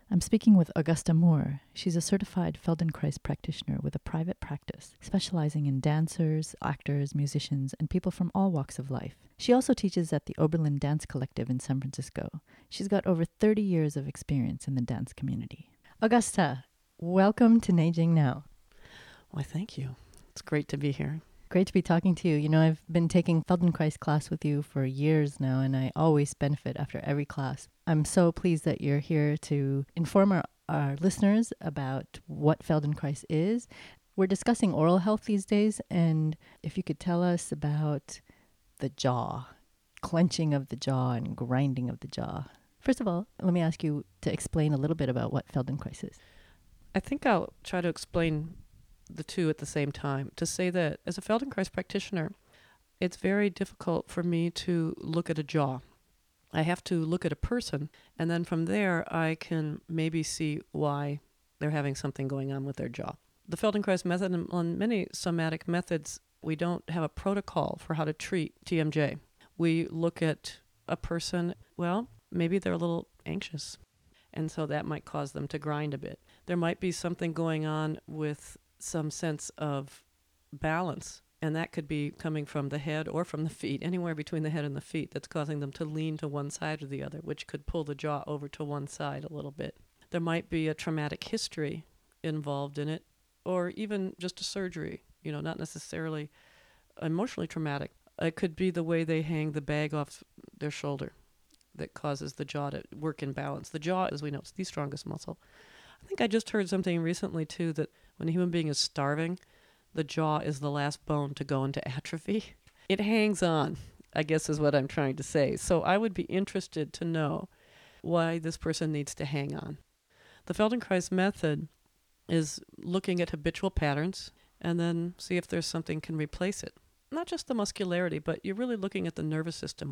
I'm speaking with Augusta Moore. She's a certified Feldenkrais practitioner with a private practice, specializing in dancers, actors, musicians, and people from all walks of life. She also teaches at the Oberlin Dance Collective in San Francisco. She's got over 30 years of experience in the dance community. Augusta, welcome to Neijing Now. Why, thank you. It's great to be here. Great to be talking to you. You know, I've been taking Feldenkrais class with you for years now, and I always benefit after every class. I'm so pleased that you're here to inform our listeners about what Feldenkrais is. We're discussing oral health these days, and if you could tell us about the jaw, clenching of the jaw and grinding of the jaw. First of all, let me ask you to explain a little bit about what Feldenkrais is. I think I'll try to explain the two at the same time, to say that as a Feldenkrais practitioner, it's very difficult for me to look at a jaw. I have to look at a person, and then from there I can maybe see why they're having something going on with their jaw. The Feldenkrais method, and on many somatic methods, we don't have a protocol for how to treat TMJ. We look at a person, well, maybe they're a little anxious, and so that might cause them to grind a bit. There might be something going on with some sense of balance, and that could be coming from the head or from the feet, anywhere between the head and the feet, that's causing them to lean to one side or the other, which could pull the jaw over to one side a little bit. There might be a traumatic history involved in it, or even just a surgery, not necessarily emotionally traumatic. It could be the way they hang the bag off their shoulder that causes the jaw to work in balance. The jaw, as we know, is the strongest muscle. I think I just heard something recently, too, that when a human being is starving, the jaw is the last bone to go into atrophy. It hangs on, I guess is what I'm trying to say. So I would be interested to know why this person needs to hang on. The Feldenkrais method is looking at habitual patterns and then see if there's something can replace it. Not just the muscularity, but you're really looking at the nervous system.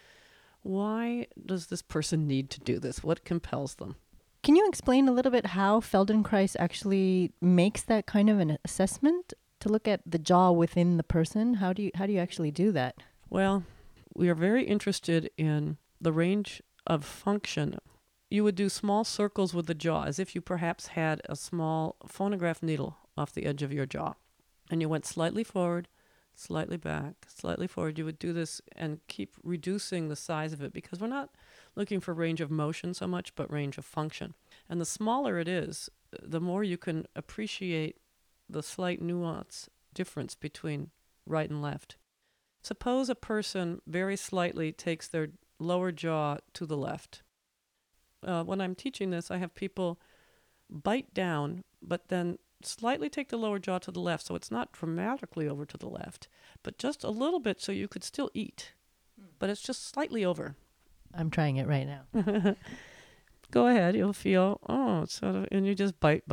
Why does this person need to do this? What compels them? Can you explain a little bit how Feldenkrais actually makes that kind of an assessment to look at the jaw within the person? How do you actually do that? Well, we are very interested in the range of function. You would do small circles with the jaw as if you perhaps had a small phonograph needle off the edge of your jaw. And you went slightly forward, slightly back, slightly forward. You would do this and keep reducing the size of it, because we're not looking for range of motion so much, but range of function. And the smaller it is, the more you can appreciate the slight nuance difference between right and left. Suppose a person very slightly takes their lower jaw to the left. When I'm teaching this, I have people bite down, but then slightly take the lower jaw to the left, so it's not dramatically over to the left, but just a little bit so you could still eat, but it's just slightly over. I'm trying it right now. Go ahead, you'll feel, and you just bite,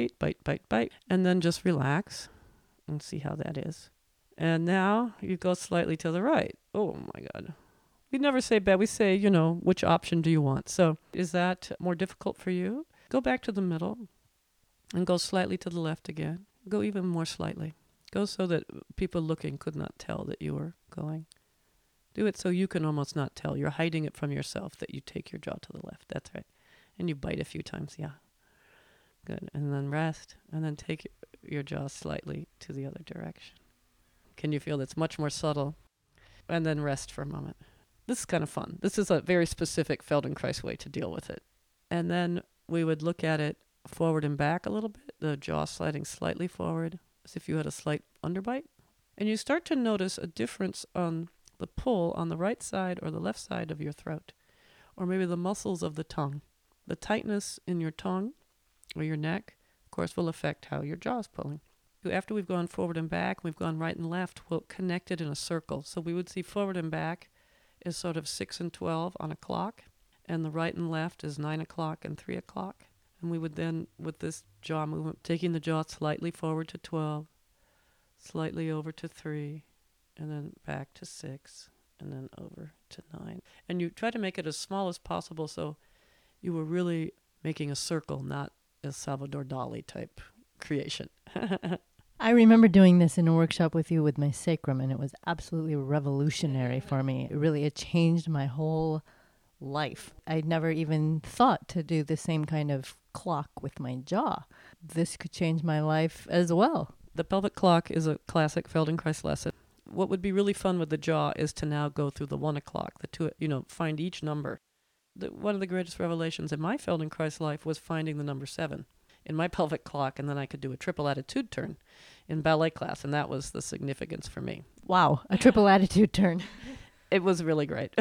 and then just relax and see how that is. And now you go slightly to the right. Oh my God. We never say bad, we say, which option do you want? So is that more difficult for you? Go back to the middle and go slightly to the left again. Go even more slightly. Go so that people looking could not tell that you were going. Do it so you can almost not tell. You're hiding it from yourself that you take your jaw to the left. That's right. And you bite a few times. Yeah. Good. And then rest. And then take your jaw slightly to the other direction. Can you feel that's much more subtle? And then rest for a moment. This is kind of fun. This is a very specific Feldenkrais way to deal with it. And then we would look at it forward and back a little bit, the jaw sliding slightly forward, as if you had a slight underbite. And you start to notice a difference on the pull on the right side or the left side of your throat, or maybe the muscles of the tongue. The tightness in your tongue or your neck, of course, will affect how your jaw is pulling. After we've gone forward and back, we've gone right and left, we'll connect it in a circle. So we would see forward and back is sort of 6 and 12 on a clock, and the right and left is 9 o'clock and 3 o'clock. And we would then, with this jaw movement, taking the jaw slightly forward to 12, slightly over to 3, and then back to 6, and then over to 9. And you try to make it as small as possible so you were really making a circle, not a Salvador Dali type creation. I remember doing this in a workshop with you with my sacrum, and it was absolutely revolutionary for me. It changed my whole life. I never even thought to do the same kind of clock with my jaw. This could change my life as well. The pelvic clock is a classic Feldenkrais lesson. What would be really fun with the jaw is to now go through the 1 o'clock, the 2, find each number. One of the greatest revelations in my Feldenkrais life was finding the number 7 in my pelvic clock, and then I could do a triple attitude turn in ballet class, and that was the significance for me. Wow, a triple attitude turn. It was really great.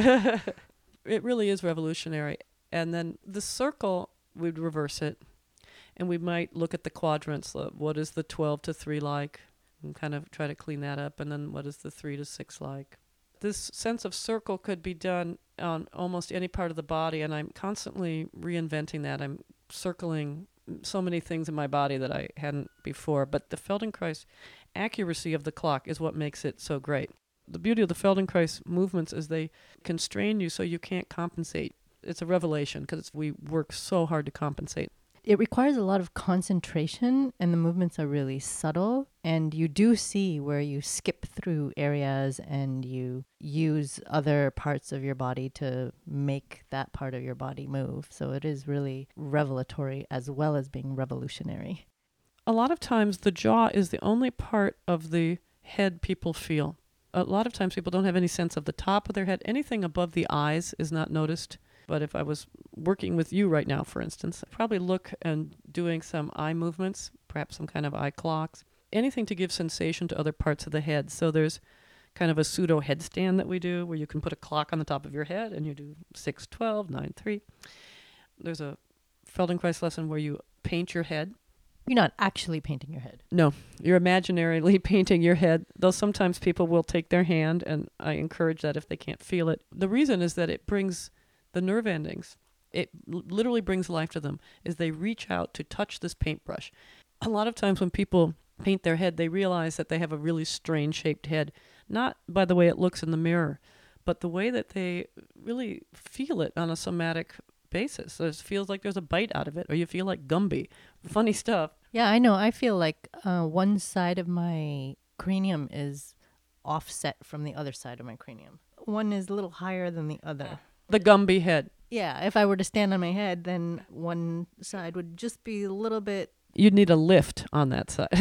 It really is revolutionary. And then the circle, we'd reverse it, and we might look at the quadrants. What is the 12 to 3 like? And kind of try to clean that up. And then what is the 3 to 6 like? This sense of circle could be done on almost any part of the body, and I'm constantly reinventing that. I'm circling so many things in my body that I hadn't before. But the Feldenkrais accuracy of the clock is what makes it so great. The beauty of the Feldenkrais movements is they constrain you so you can't compensate. It's a revelation because we work so hard to compensate. It requires a lot of concentration, and the movements are really subtle. And you do see where you skip through areas and you use other parts of your body to make that part of your body move. So it is really revelatory as well as being revolutionary. A lot of times the jaw is the only part of the head people feel. A lot of times people don't have any sense of the top of their head. Anything above the eyes is not noticed. But if I was working with you right now, for instance, I'd probably look and doing some eye movements, perhaps some kind of eye clocks, anything to give sensation to other parts of the head. So there's kind of a pseudo headstand that we do where you can put a clock on the top of your head and you do 6, 12, 9, 3. There's a Feldenkrais lesson where you paint your head. You're not actually painting your head. No, you're imaginarily painting your head, though sometimes people will take their hand, and I encourage that if they can't feel it. The reason is that it brings the nerve endings, it literally brings life to them, is they reach out to touch this paintbrush. A lot of times when people paint their head, they realize that they have a really strange shaped head, not by the way it looks in the mirror, but the way that they really feel it on a somatic basis. So it feels like there's a bite out of it, or you feel like Gumby. Funny stuff. Yeah, I know. I feel like one side of my cranium is offset from the other side of my cranium. One is a little higher than the other. The Gumby head. Yeah, if I were to stand on my head, then one side would just be a little bit... You'd need a lift on that side.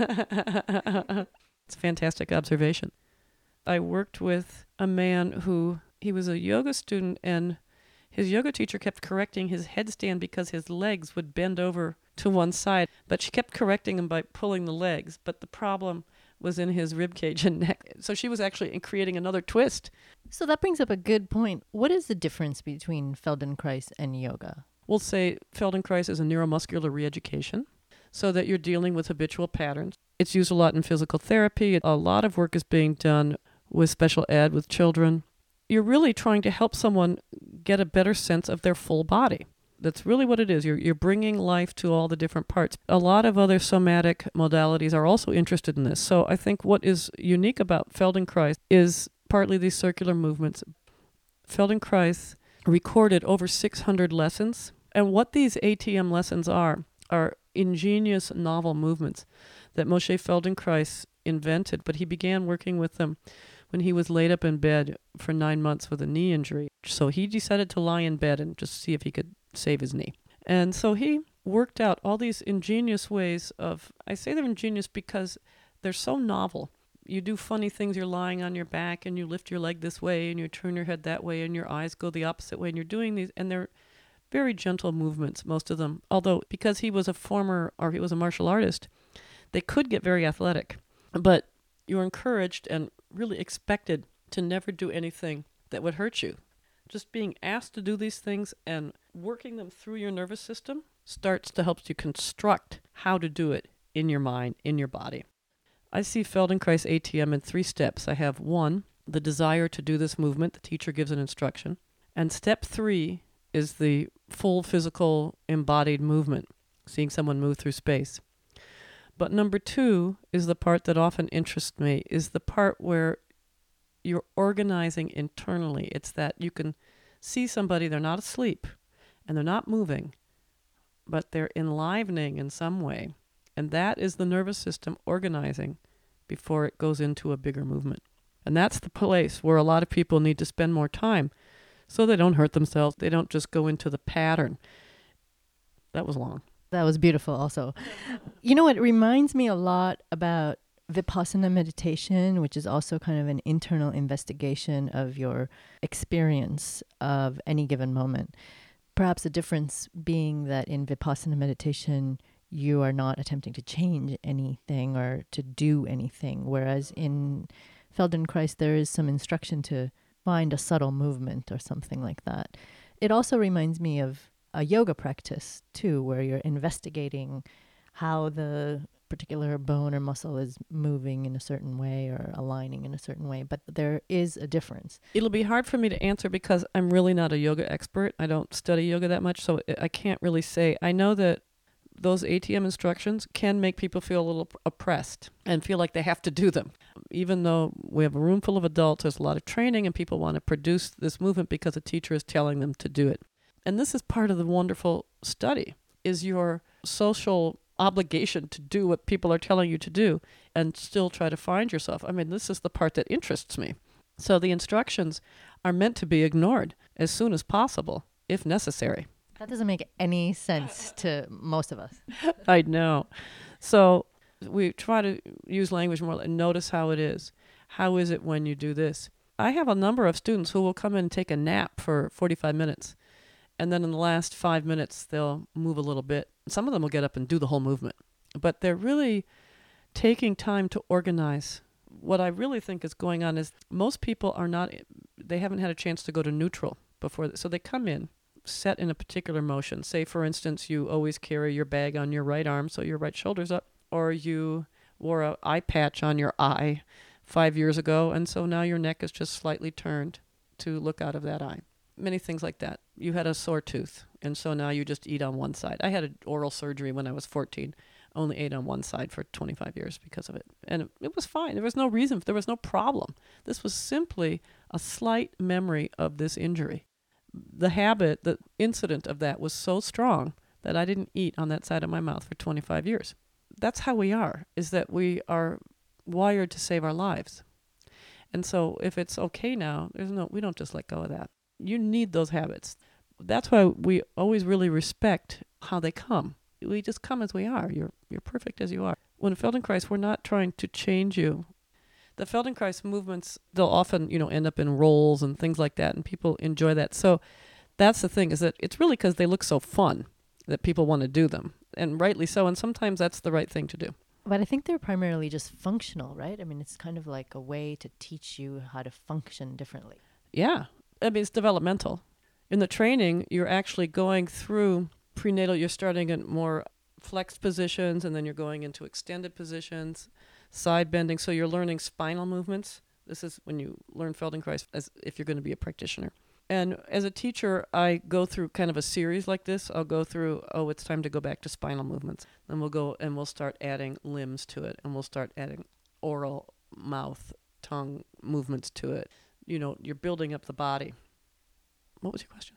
It's a fantastic observation. I worked with a man who, he was a yoga student, and his yoga teacher kept correcting his headstand because his legs would bend over to one side, but she kept correcting him by pulling the legs. But the problem was in his rib cage and neck. So she was actually creating another twist. So that brings up a good point. What is the difference between Feldenkrais and yoga? We'll say Feldenkrais is a neuromuscular reeducation, so that you're dealing with habitual patterns. It's used a lot in physical therapy. A lot of work is being done with special ed with children. You're really trying to help someone get a better sense of their full body. That's really what it is. You're bringing life to all the different parts. A lot of other somatic modalities are also interested in this. So I think what is unique about Feldenkrais is partly these circular movements. Feldenkrais recorded over 600 lessons. And what these ATM lessons are ingenious, novel movements that Moshe Feldenkrais invented. But he began working with them when he was laid up in bed for 9 months with a knee injury. So he decided to lie in bed and just see if he could save his knee. And so he worked out all these ingenious ways of, I say they're ingenious because they're so novel. You do funny things, you're lying on your back and you lift your leg this way and you turn your head that way and your eyes go the opposite way and you're doing these, and they're very gentle movements, most of them. Although because he was a martial artist, they could get very athletic. But you're encouraged and really expected to never do anything that would hurt you. Just being asked to do these things and working them through your nervous system starts to help you construct how to do it in your mind, in your body. I see Feldenkrais ATM in 3 steps. I have 1, the desire to do this movement. The teacher gives an instruction. And step 3 is the full physical embodied movement, seeing someone move through space. But number 2 is the part that often interests me, is the part where you're organizing internally. It's that you can see somebody, they're not asleep and they're not moving, but they're enlivening in some way. And that is the nervous system organizing before it goes into a bigger movement. And that's the place where a lot of people need to spend more time so they don't hurt themselves. They don't just go into the pattern. That was long. That was beautiful also. You know, it reminds me a lot about Vipassana meditation, which is also kind of an internal investigation of your experience of any given moment. Perhaps the difference being that in Vipassana meditation, you are not attempting to change anything or to do anything, whereas in Feldenkrais, there is some instruction to find a subtle movement or something like that. It also reminds me of a yoga practice too, where you're investigating how the particular bone or muscle is moving in a certain way or aligning in a certain way. But there is a difference. It'll be hard for me to answer because I'm really not a yoga expert. I don't study yoga that much, so I can't really say. I know that those ATM instructions can make people feel a little oppressed and feel like they have to do them. Even though we have a room full of adults, there's a lot of training and people want to produce this movement because a teacher is telling them to do it. And this is part of the wonderful study, is your social obligation to do what people are telling you to do and still try to find yourself. I mean, this is the part that interests me. So the instructions are meant to be ignored as soon as possible, if necessary. That doesn't make any sense to most of us. I know. So we try to use language more and notice how it is. How is it when you do this? I have a number of students who will come in and take a nap for 45 minutes. And then in the last 5 minutes, they'll move a little bit. Some of them will get up and do the whole movement. But they're really taking time to organize. What I really think is going on is most people they haven't had a chance to go to neutral before. So they come in, set in a particular motion. Say, for instance, you always carry your bag on your right arm, so your right shoulder's up. Or you wore an eye patch on your eye 5 years ago, and so now your neck is just slightly turned to look out of that eye. Many things like that. You had a sore tooth, and so now you just eat on one side. I had an oral surgery when I was 14. Only ate on one side for 25 years because of it. And it was fine. There was no reason. There was no problem. This was simply a slight memory of this injury. The habit, the incident of that was so strong that I didn't eat on that side of my mouth for 25 years. That's how we are, is that we are wired to save our lives. And so if it's okay now, we don't just let go of that. You need those habits. That's why we always really respect how they come. We just come as we are. You're perfect as you are. When Feldenkrais, we're not trying to change you. The Feldenkrais movements, they'll often, end up in rolls and things like that, and people enjoy that. So that's the thing, is that it's really because they look so fun that people want to do them, and rightly so, and sometimes that's the right thing to do. But I think they're primarily just functional, right? I mean, it's kind of like a way to teach you how to function differently. Yeah. I mean, it's developmental. In the training, you're actually going through prenatal. You're starting in more flexed positions, and then you're going into extended positions, side bending. So you're learning spinal movements. This is when you learn Feldenkrais as if you're going to be a practitioner. And as a teacher, I go through kind of a series like this. I'll go through, it's time to go back to spinal movements. Then we'll go and we'll start adding limbs to it, and we'll start adding oral, mouth, tongue movements to it. You're building up the body. What was your question?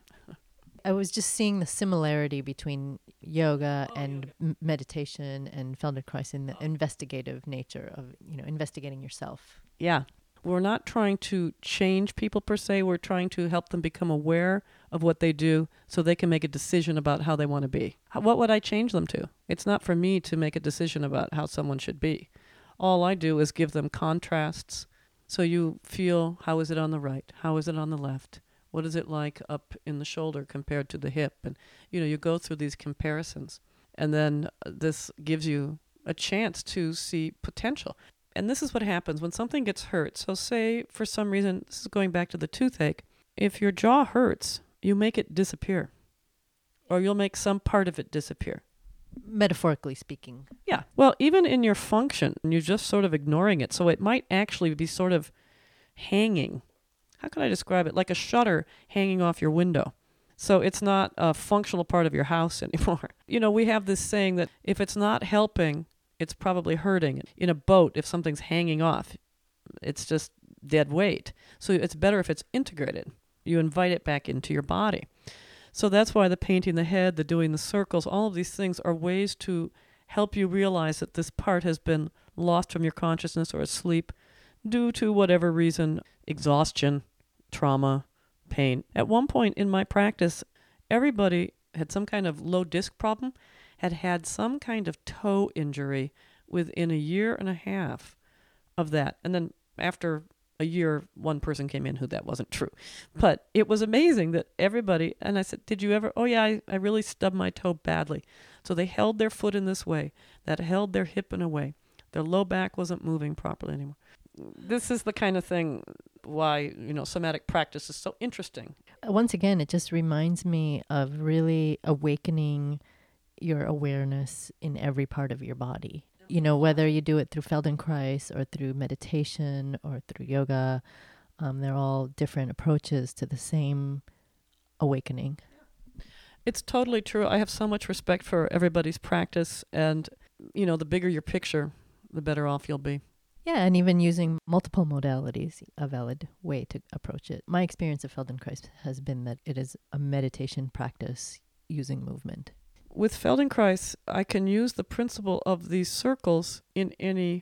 I was just seeing the similarity between yoga and meditation and Feldenkrais in the investigative nature of, investigating yourself. Yeah. We're not trying to change people per se. We're trying to help them become aware of what they do so they can make a decision about how they want to be. What would I change them to? It's not for me to make a decision about how someone should be. All I do is give them contrasts. So you feel, how is it on the right? How is it on the left? What is it like up in the shoulder compared to the hip? And, you go through these comparisons. And then this gives you a chance to see potential. And this is what happens when something gets hurt. So say, for some reason, this is going back to the toothache, if your jaw hurts, you make it disappear. Or you'll make some part of it disappear. Metaphorically speaking. Yeah. Well, even in your function, you're just sort of ignoring it. So it might actually be sort of hanging. How can I describe it? Like a shutter hanging off your window. So it's not a functional part of your house anymore. We have this saying that if it's not helping, it's probably hurting. In a boat, if something's hanging off, it's just dead weight. So it's better if it's integrated. You invite it back into your body. So that's why the painting the head, the doing the circles, all of these things are ways to help you realize that this part has been lost from your consciousness or asleep due to whatever reason, exhaustion, trauma, pain. At one point in my practice, everybody had some kind of low disc problem, had some kind of toe injury within a year and a half of that. And then after a year, one person came in who that wasn't true. But it was amazing that everybody, and I said, did you ever, oh yeah, I really stubbed my toe badly. So they held their foot in this way, that held their hip in a way. Their low back wasn't moving properly anymore. This is the kind of thing why, somatic practice is so interesting. Once again, it just reminds me of really awakening your awareness in every part of your body. Whether you do it through Feldenkrais or through meditation or through yoga, they're all different approaches to the same awakening. It's totally true. I have so much respect for everybody's practice, and, the bigger your picture, the better off you'll be. Yeah, and even using multiple modalities, a valid way to approach it. My experience of Feldenkrais has been that it is a meditation practice using movement. With Feldenkrais, I can use the principle of these circles in any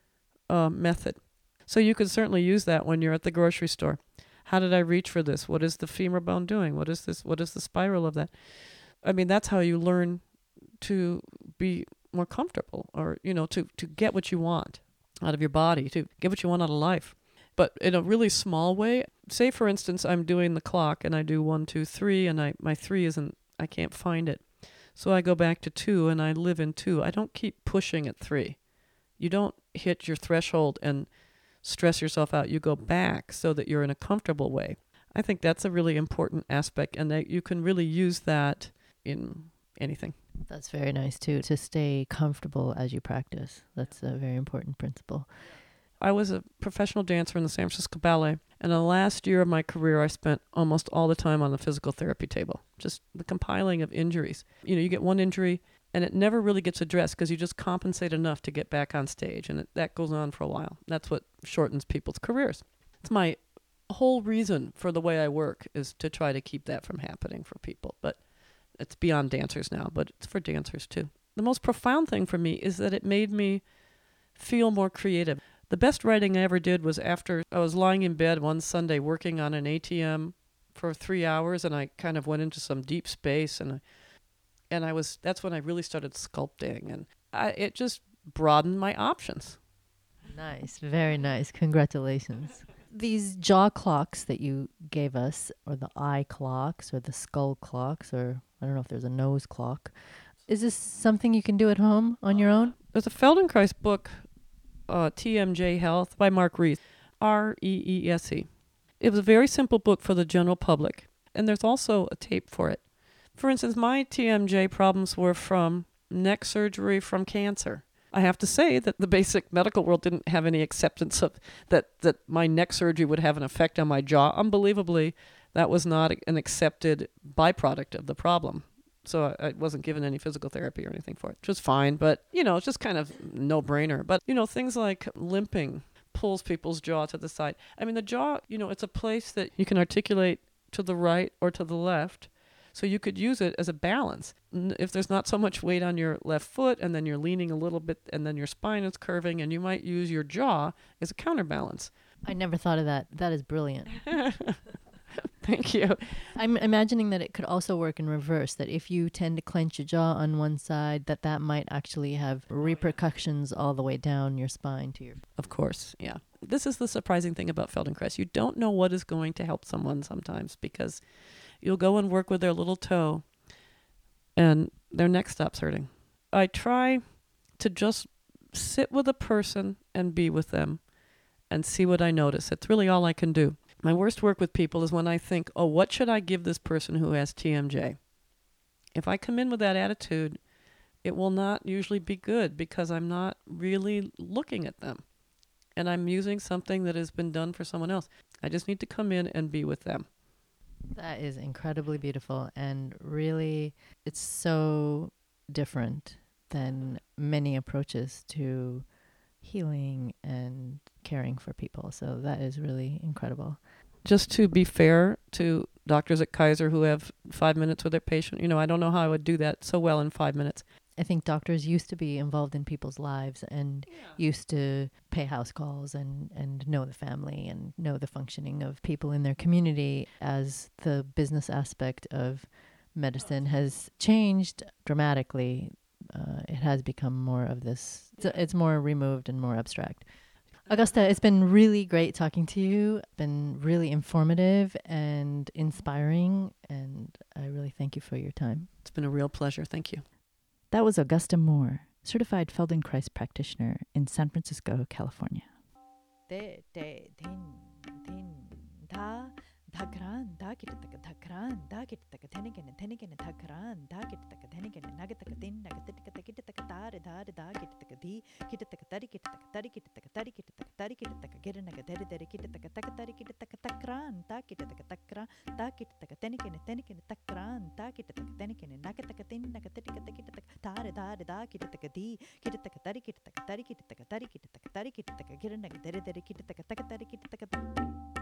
method. So you could certainly use that when you're at the grocery store. How did I reach for this? What is the femur bone doing? What is this? What is the spiral of that? I mean, that's how you learn to be more comfortable, or, to get what you want out of your body, to get what you want out of life. But in a really small way, say, for instance, I'm doing the clock and I do 1, 2, 3, and my 3 I can't find it. So I go back to 2 and I live in 2. I don't keep pushing at 3. You don't hit your threshold and stress yourself out. You go back so that you're in a comfortable way. I think that's a really important aspect, and that you can really use that in anything. That's very nice too, to stay comfortable as you practice. That's a very important principle. I was a professional dancer in the San Francisco Ballet, and the last year of my career I spent almost all the time on the physical therapy table, just the compiling of injuries. You get one injury and it never really gets addressed because you just compensate enough to get back on stage, and that goes on for a while. That's what shortens people's careers. It's my whole reason for the way I work, is to try to keep that from happening for people. But it's beyond dancers now, but it's for dancers too. The most profound thing for me is that it made me feel more creative. The best writing I ever did was after I was lying in bed one Sunday working on an ATM for 3 hours, and I kind of went into some deep space, and that's when I really started sculpting, and it just broadened my options. Nice, very nice. Congratulations. These jaw clocks that you gave us, or the eye clocks, or the skull clocks, or I don't know if there's a nose clock. Is this something you can do at home on your own? There's a Feldenkrais book, TMJ Health, by Mark Reese, Reese. It was a very simple book for the general public, and there's also a tape for it. For instance, my TMJ problems were from neck surgery from cancer. I have to say that the basic medical world didn't have any acceptance of that my neck surgery would have an effect on my jaw. Unbelievably, that was not an accepted byproduct of the problem. So I wasn't given any physical therapy or anything for it, which was fine. But, it's just kind of no-brainer. But, things like limping pulls people's jaw to the side. I mean, the jaw, it's a place that you can articulate to the right or to the left. So you could use it as a balance. If there's not so much weight on your left foot, and then you're leaning a little bit, and then your spine is curving, and you might use your jaw as a counterbalance. I never thought of that. That is brilliant. Thank you. I'm imagining that it could also work in reverse, that if you tend to clench your jaw on one side, that might actually have repercussions all the way down your spine to your... Of course, yeah. This is the surprising thing about Feldenkrais. You don't know what is going to help someone sometimes, because you'll go and work with their little toe and their neck stops hurting. I try to just sit with a person and be with them and see what I notice. It's really all I can do. My worst work with people is when I think, what should I give this person who has TMJ? If I come in with that attitude, it will not usually be good, because I'm not really looking at them. And I'm using something that has been done for someone else. I just need to come in and be with them. That is incredibly beautiful, and really, it's so different than many approaches to healing and caring for people. So that is really incredible. Just to be fair to doctors at Kaiser who have 5 minutes with their patient, I don't know how I would do that so well in 5 minutes. I think doctors used to be involved in people's lives and used to pay house calls and know the family and know the functioning of people in their community. As the business aspect of medicine has changed dramatically, it has become more of this. It's more removed and more abstract. Augusta, it's been really great talking to you. Been really informative and inspiring, and I really thank you for your time. It's been a real pleasure. Thank you. That was Augusta Moore, certified Feldenkrais practitioner in San Francisco, California. Dhakran dakitaka dhakran dakitaka tenigin tenigin dhakran dakitaka tenigin nagataka tin nagatika kitaka tare dare dakitaka di kitaka tari kitaka tari kitaka tari kitaka tari kitaka gernaga dere dere kitaka taka tari kitaka takran dakitaka takra dakitaka tenigin tenigin takran dakitaka tenigin nagataka tin nagatika kitaka tare dare dakitaka di kitaka tari kitaka tari kitaka tari kitaka tari kitaka gernaga dere dere kitaka taka tari kitaka